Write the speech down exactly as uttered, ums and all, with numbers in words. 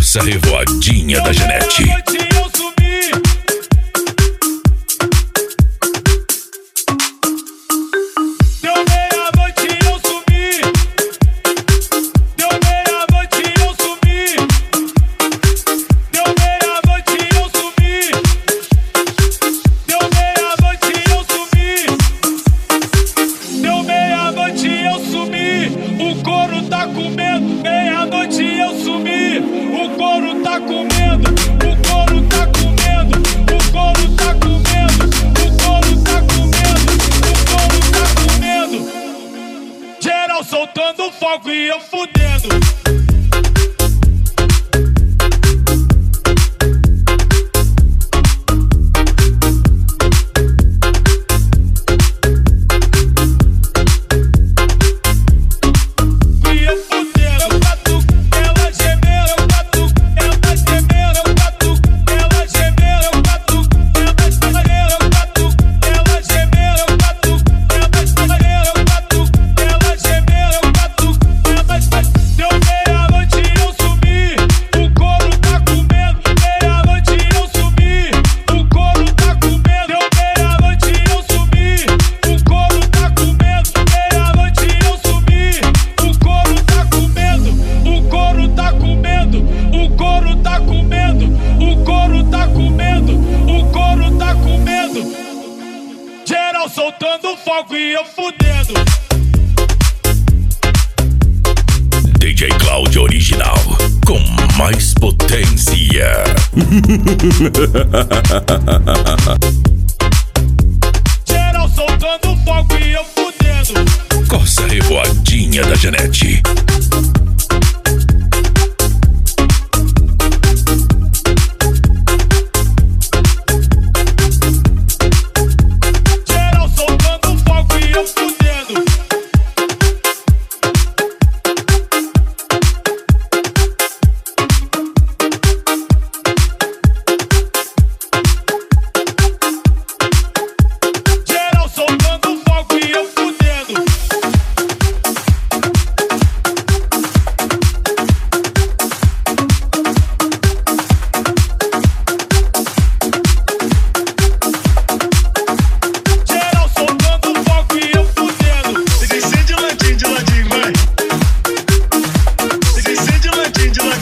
Coça Revoadinha da Janete. Soltando fogo e eu fudendo. Soltando fogo e eu fudendo. D J Cláudio Original, com mais potência. Geral soltando fogo e eu fudendo. Coça Revoadinha da Janete. De ladinho, de ladinho.